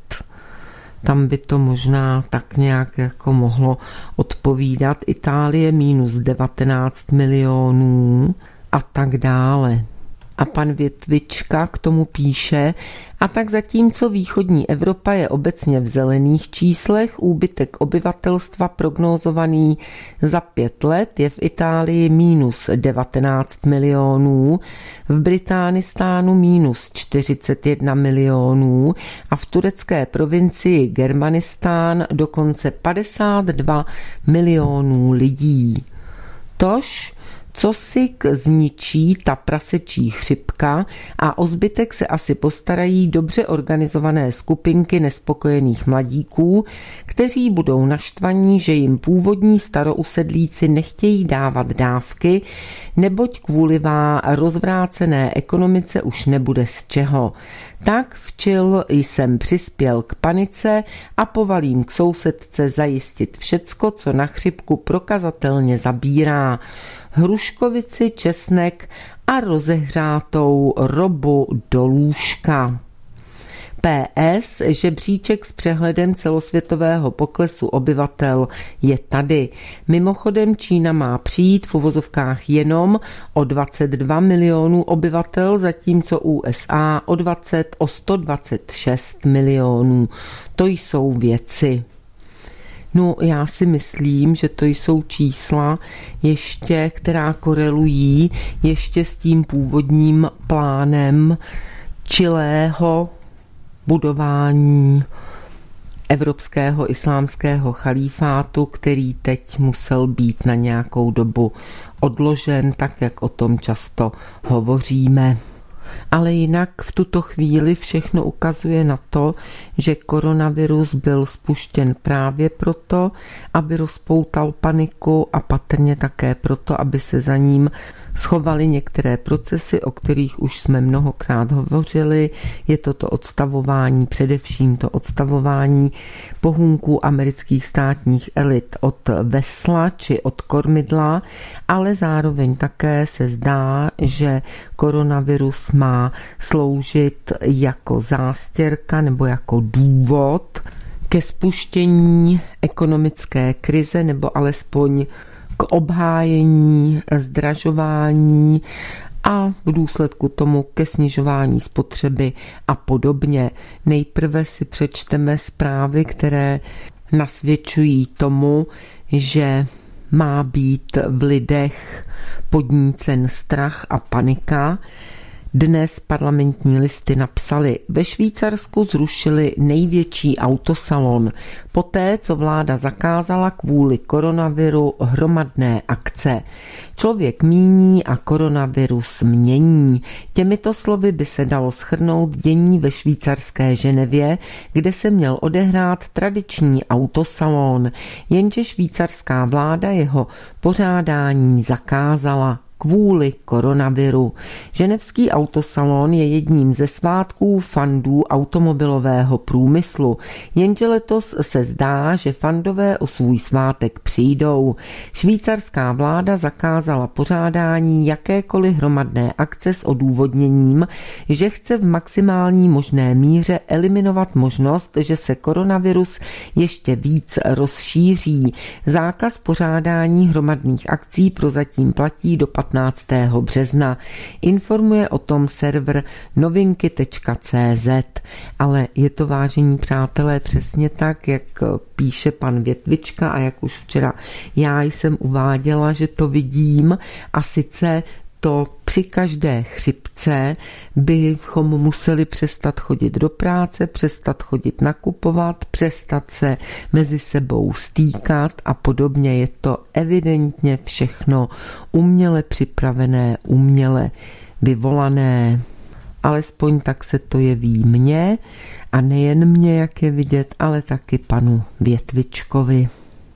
tam by to možná tak nějak jako mohlo odpovídat. Itálie mínus devatenáct milionů a tak dále. A pan Větvička k tomu píše, a tak zatímco východní Evropa je obecně v zelených číslech, úbytek obyvatelstva prognózovaný za pět let je v Itálii mínus devatenáct milionů, v Británistánu mínus čtyřicet jedna milionů a v turecké provincii Germanistán dokonce padesát dva milionů lidí. Tož co si zničí ta prasečí chřipka a o zbytek se asi postarají dobře organizované skupinky nespokojených mladíků, kteří budou naštvaní, že jim původní starousedlíci nechtějí dávat dávky, neboť kvůli vá rozvrácené ekonomice už nebude z čeho. Tak včil jsem přispěl k panice a povalím k sousedce zajistit všecko, co na chřipku prokazatelně zabírá. Hruškovici, česnek a rozehřátou robu do lůžka. P S. Žebříček s přehledem celosvětového poklesu obyvatel je tady. Mimochodem Čína má přijít v uvozovkách jenom o dvacet dva milionů obyvatel, zatímco U S A o dvacet, o sto dvacet šest milionů. To jsou věci. No, já si myslím, že to jsou čísla ještě, která korelují ještě s tím původním plánem čilého budování evropského islámského chalífátu, který teď musel být na nějakou dobu odložen, tak jak o tom často hovoříme. Ale jinak v tuto chvíli všechno ukazuje na to, že koronavirus byl spuštěn právě proto, aby rozpoutal paniku a patrně také proto, aby se za ním schovaly některé procesy, o kterých už jsme mnohokrát hovořili. Je to to odstavování, především to odstavování pohůnků amerických státních elit od vesla či od kormidla, ale zároveň také se zdá, že koronavirus má sloužit jako zástěrka nebo jako důvod ke spuštění ekonomické krize nebo alespoň k obhájení, zdražování a v důsledku tomu ke snižování spotřeby a podobně. Nejprve si přečteme zprávy, které nasvědčují tomu, že má být v lidech podnícen strach a panika. Dnes Parlamentní listy napsali, ve Švýcarsku zrušili největší autosalon, poté co vláda zakázala kvůli koronaviru hromadné akce. Člověk míní a koronavirus mění. Těmito slovy by se dalo shrnout dění ve švýcarské Ženevě, kde se měl odehrát tradiční autosalon, jenže švýcarská vláda jeho pořádání zakázala kvůli koronaviru. Ženevský autosalon je jedním ze svátků fandů automobilového průmyslu, jenže letos se zdá, že fandové o svůj svátek přijdou. Švýcarská vláda zakázala pořádání jakékoliv hromadné akce s odůvodněním, že chce v maximální možné míře eliminovat možnost, že se koronavirus ještě víc rozšíří. Zákaz pořádání hromadných akcí prozatím platí do patnáctého března. Informuje o tom server novinky tečka cé zet. Ale je to, vážení přátelé, přesně tak, jak píše pan Větvička a jak už včera já jsem uváděla, že to vidím, a sice to při každé chřipce bychom museli přestat chodit do práce, přestat chodit nakupovat, přestat se mezi sebou stýkat a podobně. Je to evidentně všechno uměle připravené, uměle vyvolané. Alespoň tak se to jeví mně, a nejen mně, jak je vidět, ale taky panu Větvičkovi.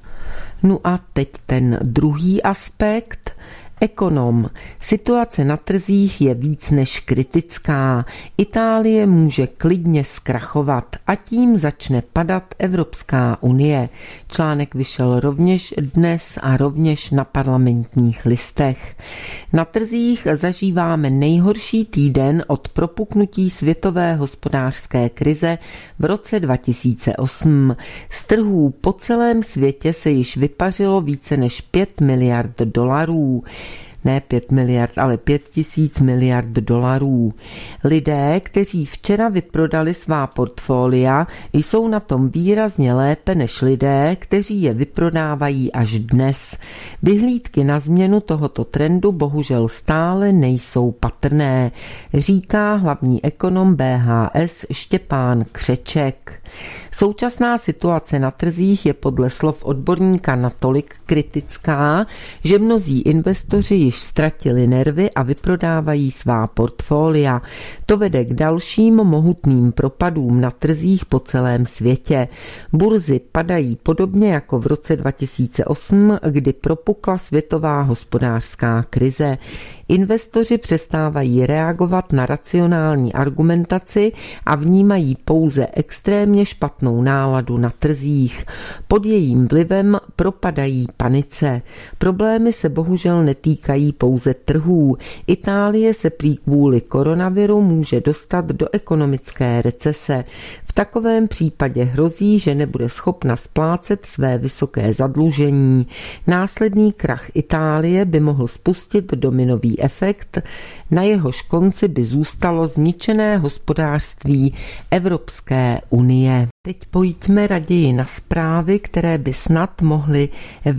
No a teď ten druhý aspekt. Ekonom. Situace na trzích je víc než kritická. Itálie může klidně zkrachovat a tím začne padat Evropská unie. Článek vyšel rovněž dnes a rovněž na Parlamentních listech. Na trzích zažíváme nejhorší týden od propuknutí světové hospodářské krize v roce dva tisíce osm. Z trhů po celém světě se již vypařilo více než pět miliard dolarů. Ne pět miliard, ale pět tisíc miliard dolarů. Lidé, kteří včera vyprodali svá portfolia, jsou na tom výrazně lépe než lidé, kteří je vyprodávají až dnes. Vyhlídky na změnu tohoto trendu bohužel stále nejsou patrné, říká hlavní ekonom bé há es Štěpán Křeček. Současná situace na trzích je podle slov odborníka natolik kritická, že mnozí investoři již ztratili nervy a vyprodávají svá portfolia. To vede k dalším mohutným propadům na trzích po celém světě. Burzy padají podobně jako v roce dva tisíce osm, kdy propukla světová hospodářská krize. Investoři přestávají reagovat na racionální argumentaci a vnímají pouze extrémně špatnou náladu na trzích. Pod jejím vlivem propadají panice. Problémy se bohužel netýkají pouze trhů. Itálie se prý kvůli koronaviru může dostat do ekonomické recese. V takovém případě hrozí, že nebude schopna splácet své vysoké zadlužení. Následný krach Itálie by mohl spustit dominový efekt, na jehož konci by zůstalo zničené hospodářství Evropské unie. Teď pojďme raději na zprávy, které by snad mohly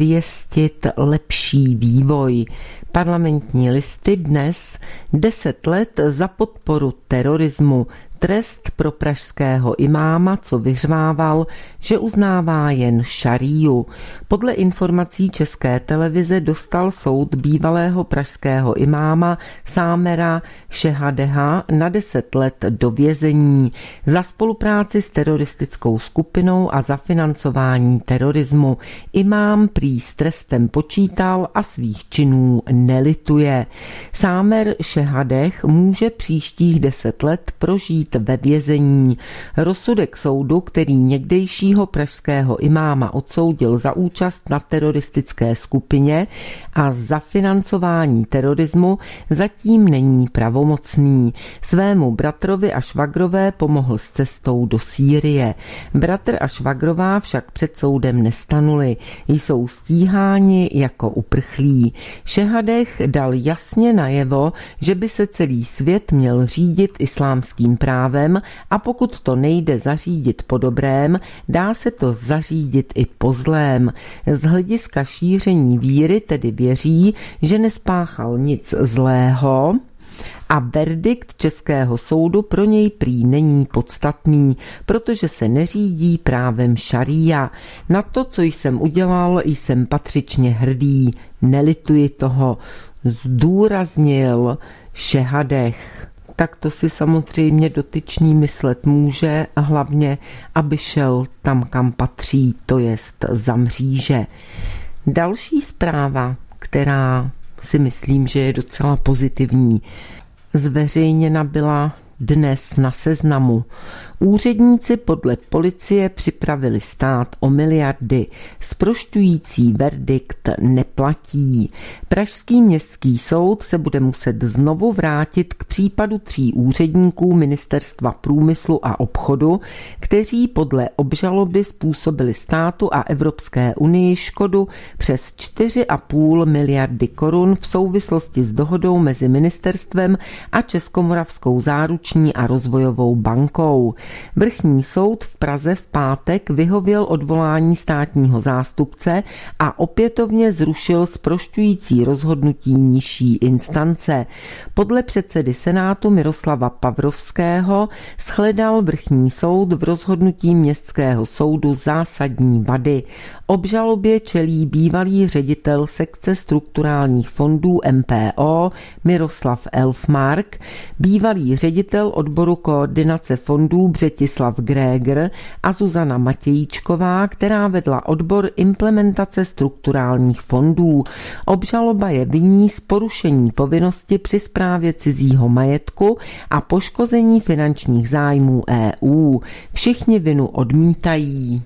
věstit lepší vývoj. Parlamentní listy dnes deset let za podporu terorismu. Trest pro pražského imáma, co vyřvával, že uznává jen šaríu. Podle informací České televize dostal soud bývalého pražského imáma Sámera Šehadeha na deset let do vězení za spolupráci s teroristickou skupinou a za financování terorismu. Imám prý s trestem počítal a svých činů nelituje. Sámer Šehadeh může příštích deset let prožít ve vězení. Rozsudek soudu, který někdejšího pražského imáma odsoudil za účast na teroristické skupině a za financování terorismu, zatím není pravomocný. Svému bratrovi a švagrové pomohl s cestou do Sýrie. Bratr a švagrová však před soudem nestanuli. Jsou stíháni jako uprchlí. Šehadeh případech dal jasně najevo, že by se celý svět měl řídit islámským právem a pokud to nejde zařídit po dobrém, dá se to zařídit i po zlém. Z hlediska šíření víry tedy věří, že nespáchal nic zlého, a verdikt českého soudu pro něj prý není podstatný, protože se neřídí právem šaría. Na to, co jsem udělal, jsem patřičně hrdý, nelituji toho, zdůraznil Šehadeh. Tak to si samozřejmě dotyčný myslet může, a hlavně, aby šel tam, kam patří, to jest za mříže. Další zpráva, která si myslím, že je docela pozitivní, zveřejněna byla dnes na Seznamu. Úředníci podle policie připravili stát o miliardy. Zprošťující verdikt neplatí. Pražský městský soud se bude muset znovu vrátit k případu tří úředníků Ministerstva průmyslu a obchodu, kteří podle obžaloby způsobili státu a Evropské unii škodu přes čtyři a půl miliardy korun v souvislosti s dohodou mezi ministerstvem a Českomoravskou záruční a rozvojovou bankou. Vrchní soud v Praze v pátek vyhověl odvolání státního zástupce a opětovně zrušil zprošťující rozhodnutí nižší instance. Podle předsedy Senátu Miroslava Pavrovského shledal vrchní soud v rozhodnutí městského soudu zásadní vady. Obžalobě čelí bývalý ředitel sekce strukturálních fondů M P O Miroslav Elfmark, bývalý ředitel odboru koordinace fondů Břetislav Grégr a Zuzana Matějíčková, která vedla odbor implementace strukturálních fondů. Obžaloba je viní z porušení povinnosti při správě cizího majetku a poškození finančních zájmů E U. Všichni vinu odmítají.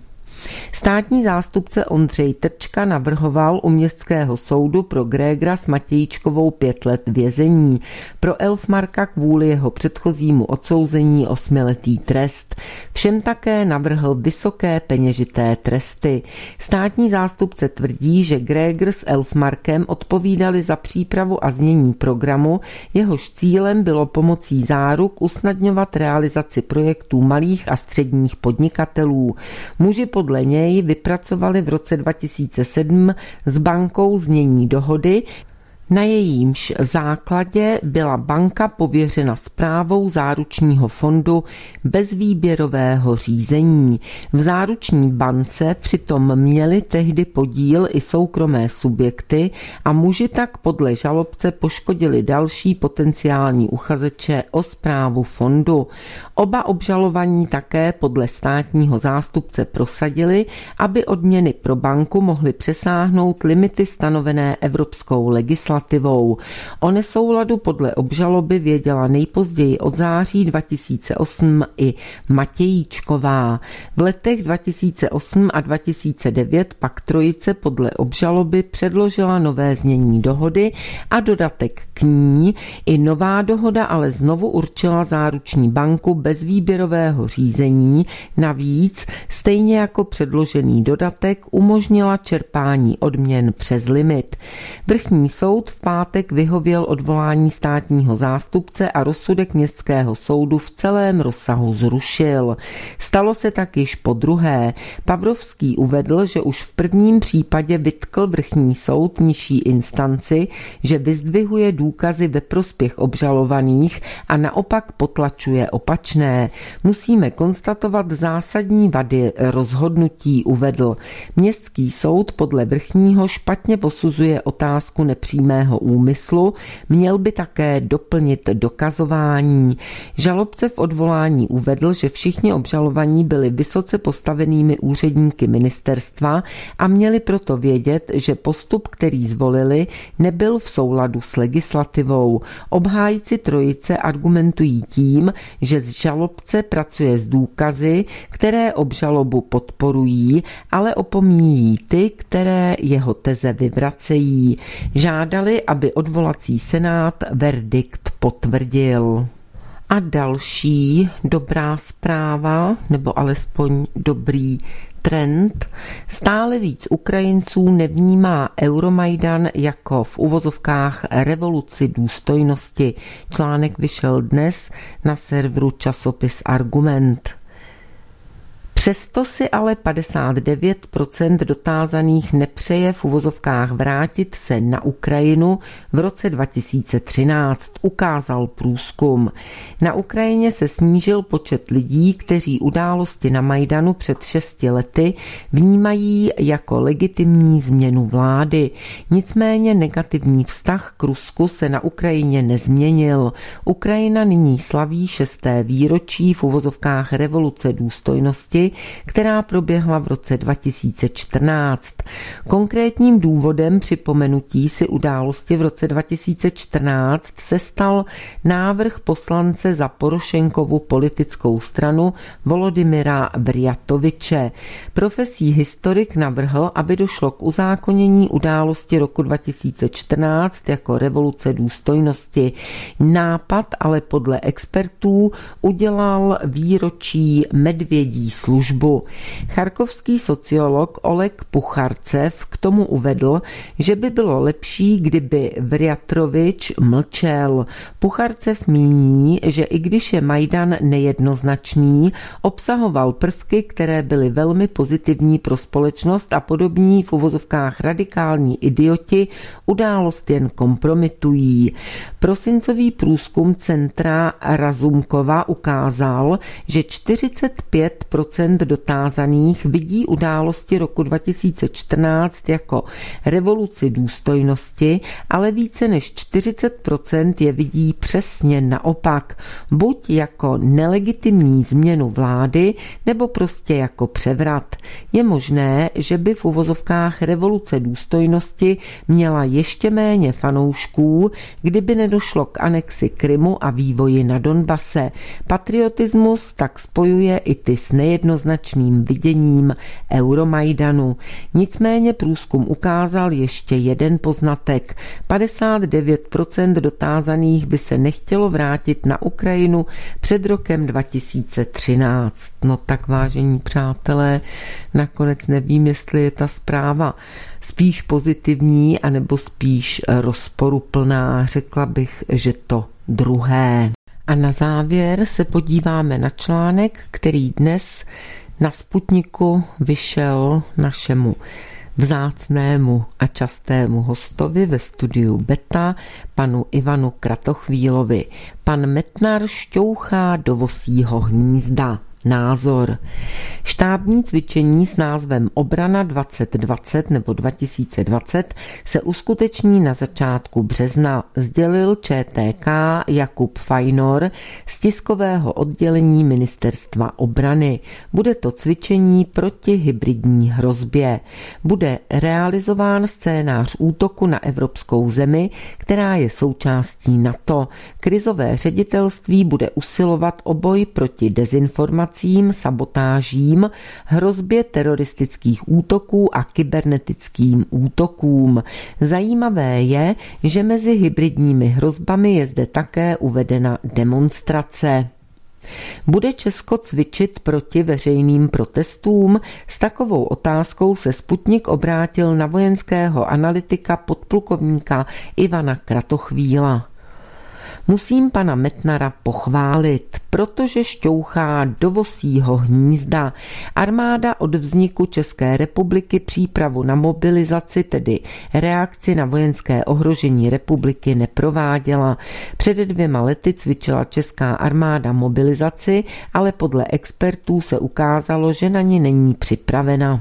Státní zástupce Ondřej Trčka navrhoval u městského soudu pro Grégra s Matějíčkovou pět let vězení. Pro Elfmarka kvůli jeho předchozímu odsouzení osmiletý trest. Všem také navrhl vysoké peněžité tresty. Státní zástupce tvrdí, že Grégr s Elfmarkem odpovídali za přípravu a znění programu, jehož cílem bylo pomocí záruk usnadňovat realizaci projektů malých a středních podnikatelů. Muži podle Podle něj vypracovali v roce dva tisíce sedm s bankou znění dohody, na jejímž základě byla banka pověřena správou záručního fondu bez výběrového řízení. V záruční bance přitom měli tehdy podíl i soukromé subjekty a muži tak podle žalobce poškodili další potenciální uchazeče o správu fondu. Oba obžalovaní také podle státního zástupce prosadili, aby odměny pro banku mohly přesáhnout limity stanovené evropskou legislativou. O nesouladu podle obžaloby věděla nejpozději od září dva tisíce osm i Matějíčková. V letech dva tisíce osm a dva tisíce devět pak trojice podle obžaloby předložila nové znění dohody a dodatek k ní. I nová dohoda ale znovu určila záruční banku bez výběrového řízení. Navíc, stejně jako předložený dodatek, umožnila čerpání odměn přes limit. Vrchní soud v pátek vyhověl odvolání státního zástupce a rozsudek městského soudu v celém rozsahu zrušil. Stalo se tak již po druhé. Pavrovský uvedl, že už v prvním případě vytkl vrchní soud nižší instanci, že vyzdvihuje důkazy ve prospěch obžalovaných a naopak potlačuje opačné. Musíme konstatovat zásadní vady rozhodnutí, uvedl. Městský soud podle vrchního špatně posuzuje otázku nepřímého úmyslu, měl by také doplnit dokazování. Žalobce v odvolání uvedl, že všichni obžalovaní byli vysoce postavenými úředníky ministerstva a měli proto vědět, že postup, který zvolili, nebyl v souladu s legislativou. Obhájci trojice argumentují tím, že z žalobce pracuje s důkazy, které obžalobu podporují, ale opomíjí ty, které jeho teze vyvracejí. Žádali, aby odvolací senát verdikt potvrdil. A další dobrá zpráva, nebo alespoň dobrý trend. Stále víc Ukrajinců nevnímá Euromajdan jako v uvozovkách revoluci důstojnosti. Článek vyšel dnes na serveru časopis Argument. Přesto si ale padesát devět procent dotázaných nepřeje v uvozovkách vrátit se na Ukrajinu v roce dva tisíce třináct, ukázal průzkum. Na Ukrajině se snížil počet lidí, kteří události na Majdanu před šesti lety vnímají jako legitimní změnu vlády. Nicméně negativní vztah k Rusku se na Ukrajině nezměnil. Ukrajina nyní slaví šesté výročí v uvozovkách revoluce důstojnosti, která proběhla v roce dva tisíce čtrnáct. Konkrétním důvodem připomenutí si události v roce dva tisíce čtrnáct se stal návrh poslance za Porošenkovu politickou stranu Volodymyra Bryatoviče. Profesí historik navrhl, aby došlo k uzákonění události roku dva tisíce čtrnáct jako revoluce důstojnosti. Nápad ale podle expertů udělal výročí medvědí službu. Charkovský sociolog Oleg Pucharcev k tomu uvedl, že by bylo lepší, kdyby Vryatrovič mlčel. Pucharcev míní, že i když je Majdan nejednoznačný, obsahoval prvky, které byly velmi pozitivní pro společnost a podobní v uvozovkách radikální idioti událost jen kompromitují. Prosincový průzkum centra Razumkova ukázal, že čtyřicet pět procent dotázaných vidí události roku dva tisíce čtrnáct jako revoluci důstojnosti, ale více než čtyřicet procent je vidí přesně naopak, buď jako nelegitimní změnu vlády, nebo prostě jako převrat. Je možné, že by v uvozovkách revoluce důstojnosti měla ještě méně fanoušků, kdyby nedošlo k anexi Krymu a vývoji na Donbase. Patriotismus tak spojuje i ty s nejednoznačným viděním Euromajdanu. Nicméně průzkum ukázal ještě jeden poznatek. padesát devět procent dotázaných by se nechtělo vrátit na Ukrajinu před rokem dva tisíce třináct. No tak, vážení přátelé, nakonec nevím, jestli je ta zpráva spíš pozitivní, anebo spíš rozporuplná. Řekla bych, že to druhé. A na závěr se podíváme na článek, který dnes na Sputniku vyšel našemu vzácnému a častému hostovi ve studiu Beta, panu Ivanu Kratochvílovi. Pan Metnar šťouchá do vosího hnízda. Názor. Štábní cvičení s názvem Obrana dvacet dvacet nebo dva tisíce dvacet se uskuteční na začátku března, sdělil ČTK Jakub Fajnor z tiskového oddělení Ministerstva obrany. Bude to cvičení proti hybridní hrozbě. Bude realizován scénář útoku na evropskou zemi, která je součástí NATO. Krizové ředitelství bude usilovat o boj proti dezinformacím, sabotážím, hrozbě teroristických útoků a kybernetickým útokům. Zajímavé je, že mezi hybridními hrozbami je zde také uvedena demonstrace. Bude Česko cvičit proti veřejným protestům? S takovou otázkou se Sputnik obrátil na vojenského analytika podplukovníka Ivana Kratochvíla. Musím pana Metnara pochválit, protože šťouchá do vosího hnízda. Armáda od vzniku České republiky přípravu na mobilizaci, tedy reakci na vojenské ohrožení republiky, neprováděla. Před dvěma lety cvičila česká armáda mobilizaci, ale podle expertů se ukázalo, že na ni není připravena.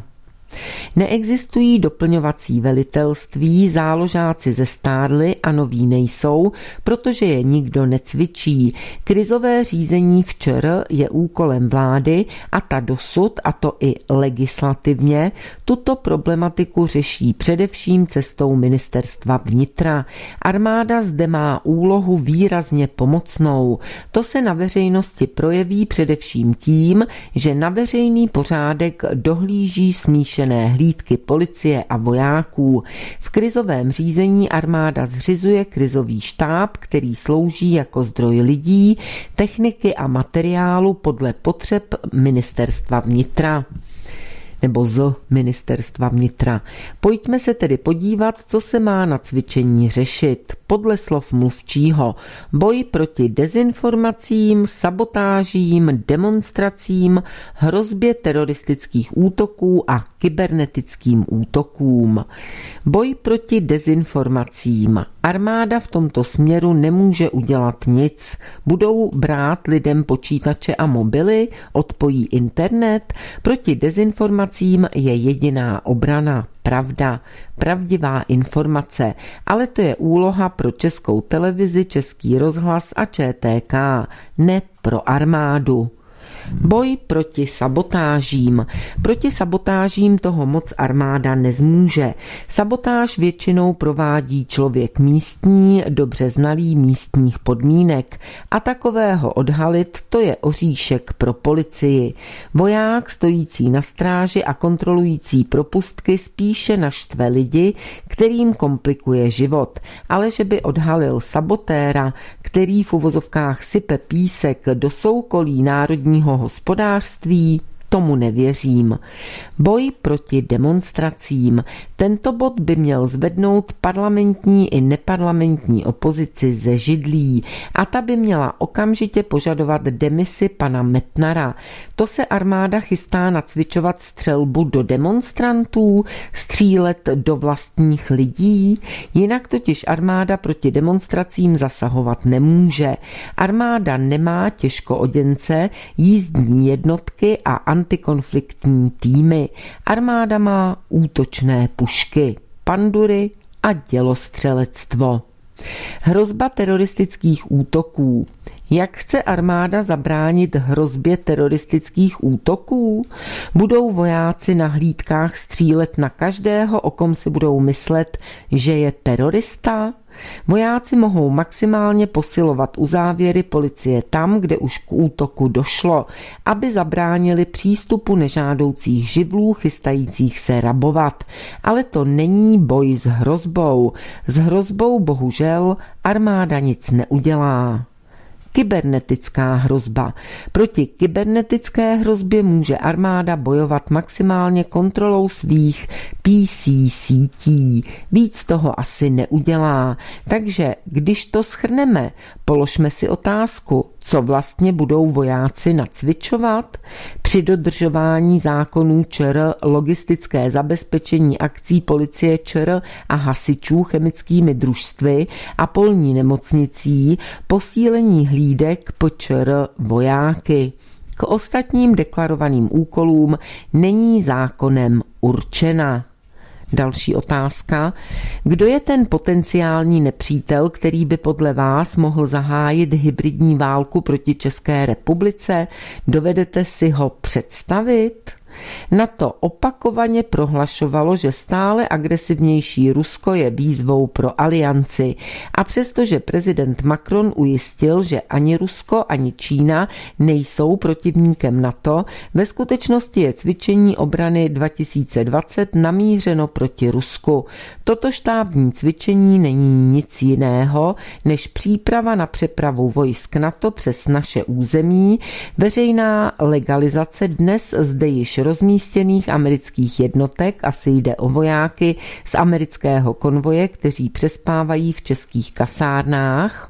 Neexistují doplňovací velitelství, záložáci zestárli a noví nejsou, protože je nikdo necvičí. Krizové řízení v ČR je úkolem vlády a ta dosud, a to i legislativně, tuto problematiku řeší především cestou Ministerstva vnitra. Armáda zde má úlohu výrazně pomocnou. To se na veřejnosti projeví především tím, že na veřejný pořádek dohlíží smíšené hlídky policie a vojáků. V krizovém řízení armáda zřizuje krizový štáb, který slouží jako zdroj lidí, techniky a materiálu podle potřeb Ministerstva vnitra. nebo z ministerstva vnitra. Pojďme se tedy podívat, co se má na cvičení řešit. Podle slov mluvčího: boj proti dezinformacím, sabotážím, demonstracím, hrozbě teroristických útoků a kybernetickým útokům. Boj proti dezinformacím. Armáda v tomto směru nemůže udělat nic. Budou brát lidem počítače a mobily, odpojí internet. Proti dezinformacím je jediná obrana: pravda, pravdivá informace, ale to je úloha pro Českou televizi, Český rozhlas a Č T K, ne pro armádu. Boj proti sabotážím. Proti sabotážím toho moc armáda nezmůže. Sabotáž většinou provádí člověk místní, dobře znalý místních podmínek, a takového odhalit, to je oříšek pro policii. Voják stojící na stráži a kontrolující propustky spíše naštve lidi, kterým komplikuje život, ale že by odhalil sabotéra, který v uvozovkách sype písek do soukolí národního hospodářství, tomu nevěřím. Boj proti demonstracím. Tento bod by měl zvednout parlamentní i neparlamentní opozici ze židlí a ta by měla okamžitě požadovat demisi pana Metnara. To se armáda chystá nacvičovat střelbu do demonstrantů, střílet do vlastních lidí, jinak totiž armáda proti demonstracím zasahovat nemůže. Armáda nemá těžkooděnce, jízdní jednotky a antikonfliktní týmy. Armáda má útočné pušky, pandury a dělostřelectvo. Hrozba teroristických útoků. Jak chce armáda zabránit hrozbě teroristických útoků? Budou vojáci na hlídkách střílet na každého, o kom si budou myslet, že je terorista? Vojáci mohou maximálně posilovat uzávěry policie tam, kde už k útoku došlo, aby zabránili přístupu nežádoucích živlů chystajících se rabovat. Ale to není boj s hrozbou. S hrozbou bohužel armáda nic neudělá. Kybernetická hrozba. Proti kybernetické hrozbě může armáda bojovat maximálně kontrolou svých P C sítí. Víc toho asi neudělá. Takže když to shrneme, položme si otázku, co vlastně budou vojáci nacvičovat? Při dodržování zákonů ČR, logistické zabezpečení akcí policie ČR a hasičů chemickými družstvy a polní nemocnicí, posílení hlídek P Č R vojáky. K ostatním deklarovaným úkolům není zákonem určena. Další otázka. Kdo je ten potenciální nepřítel, který by podle vás mohl zahájit hybridní válku proti České republice? Dovedete si ho představit? NATO opakovaně prohlašovalo, že stále agresivnější Rusko je výzvou pro alianci. A přestože prezident Macron ujistil, že ani Rusko, ani Čína nejsou protivníkem NATO, ve skutečnosti je cvičení obrany dva tisíce dvacet namířeno proti Rusku. Toto štábní cvičení není nic jiného, než příprava na přepravu vojsk NATO přes naše území, veřejná legalizace dnes zde již rozmístěných amerických jednotek, asi jde o vojáky z amerického konvoje, kteří přespávají v českých kasárnách,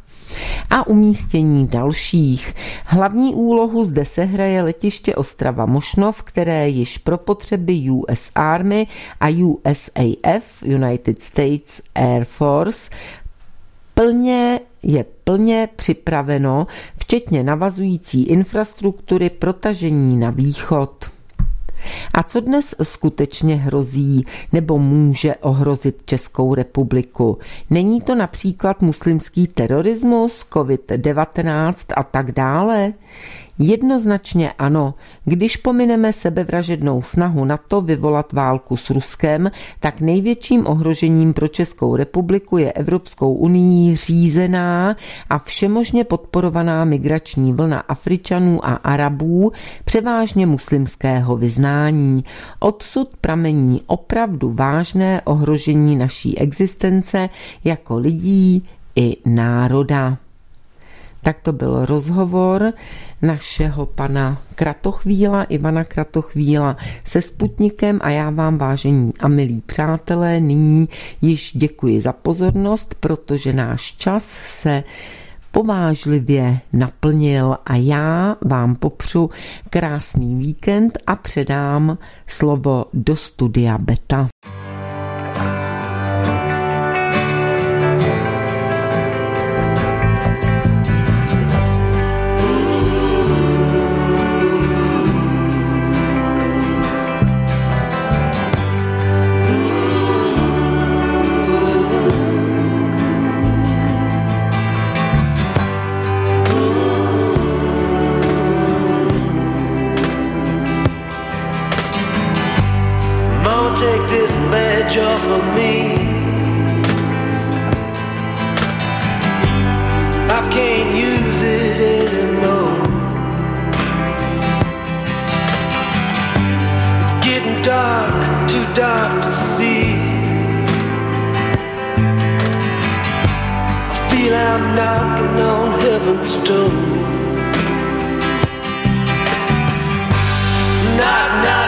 a umístění dalších. Hlavní úlohu zde sehraje letiště Ostrava Mošnov, které již pro potřeby U S Army a U S A F, United States Air Force, plně je plně připraveno, včetně navazující infrastruktury protažení na východ. A co dnes skutečně hrozí nebo může ohrozit Českou republiku? Není to například muslimský terorismus, covid devatenáct a tak dále? Jednoznačně ano. Když pomineme sebevražednou snahu NATO vyvolat válku s Ruskem, tak největším ohrožením pro Českou republiku je Evropskou unií řízená a všemožně podporovaná migrační vlna Afričanů a Arabů, převážně muslimského vyznání. Odsud pramení opravdu vážné ohrožení naší existence jako lidí i národa. Tak to byl rozhovor našeho pana Kratochvíla, Ivana Kratochvíla se Sputnikem a já vám, vážení a milí přátelé, nyní již děkuji za pozornost, protože náš čas se povážlivě naplnil a já vám popřu krásný víkend a předám slovo do studia Beta. Take this badge off of me. I can't use it anymore. It's getting dark, too dark to see. I feel I'm knocking on heaven's door. Knock, knock.